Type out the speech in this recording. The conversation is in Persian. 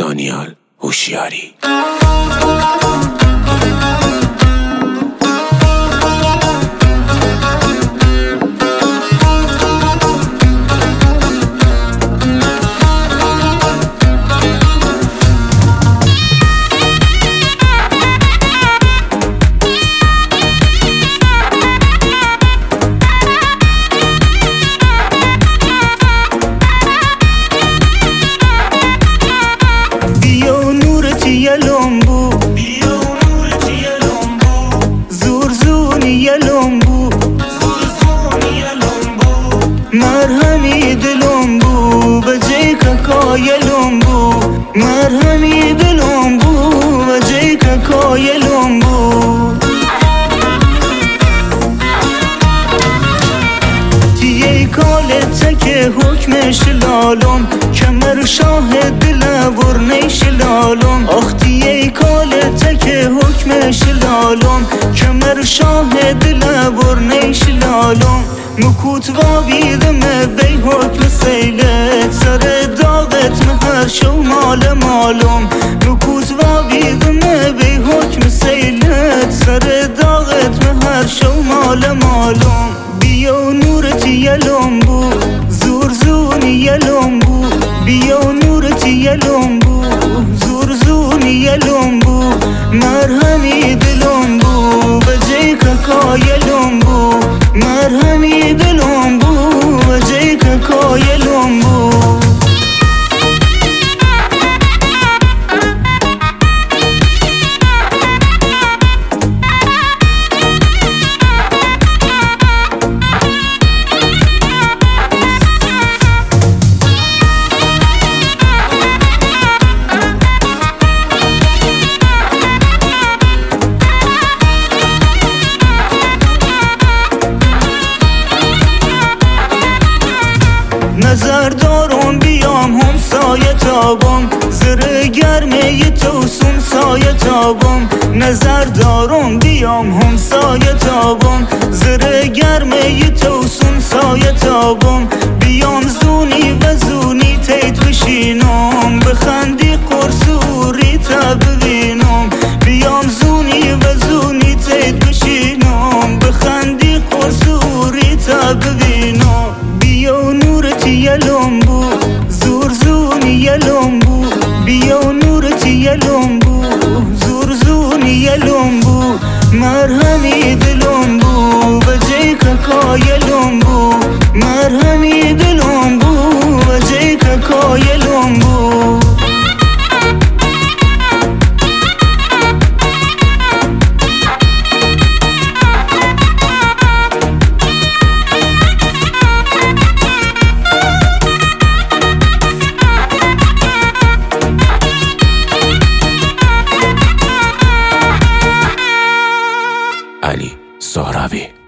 دانیال هوشیاری. مرهمی دلم بو بجای ککایلم بو مرهمی دلم بو بجای ککایلم بو تیه کالته که حکمش لالم کمر شاه دل برنش لالم آخ تیه کالته که حکمش لالم کمر شاه دل برنش لالم مکوت و بیدمه بی حکم سیلت سر داغت مهر شو مال مالم مکوت و بیدمه بی حکم سیلت سر داغت مهر شو مال مالم بیا نورت یلم بو زور زونی یلم بو بیا نورت یلم بو زور زونی یلم بو مرهمی دلم بو بجای ککایلم بو مرهمی دلم بو بجای ککایلم بو نظر دارم بیام هم سایه تابم زره گرمه ی توسون سایه تابم نظر دارم بیام هم سایه تابم زره گرمه ی توسون سایه تابم بیام زونی و زونی تیت بشینم بخندی قرصوری تا ببینم بیام زونی و زونی تیت بشینم بخندی قرصوری تا ببینم بیا نورت یلم بو زور زونی یلم بو بیا نورت یلم بو زور زونی یلم بو مرهمی دلم بو بجای ککایلم بو مرهمی دلم بو بجای ککایلم بو علی زهراوی.